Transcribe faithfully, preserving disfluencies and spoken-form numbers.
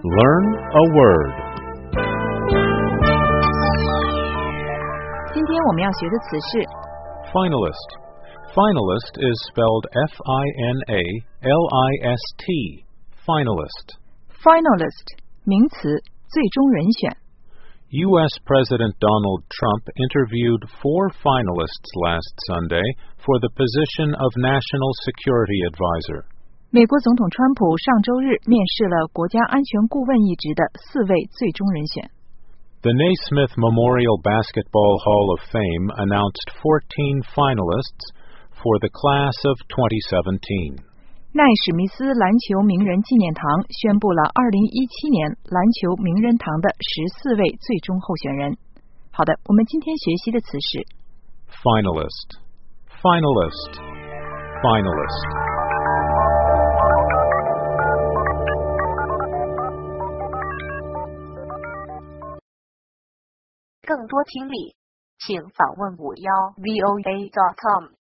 Learn a word. 今天我们要学的词是 Finalist. Finalist is spelled F I N A L I S T. Finalist. finalist 名词，最终人选。 U S President Donald Trump interviewed four finalists last Sunday for the position of National Security Advisor. 美国总统川普上周日面试了国家安全顾问一职的四位最终人选。 The Naismith Memorial Basketball Hall of Fame announced fourteen finalists for the class of twenty seventeen. 奈史密斯篮球名人纪念堂宣布了二零一七年篮球名人堂的十四位最终候选人。好的，我们今天学习的词是 Finalist. Finalist. Finalist. 更多听力，请访问五幺 V O A dot com。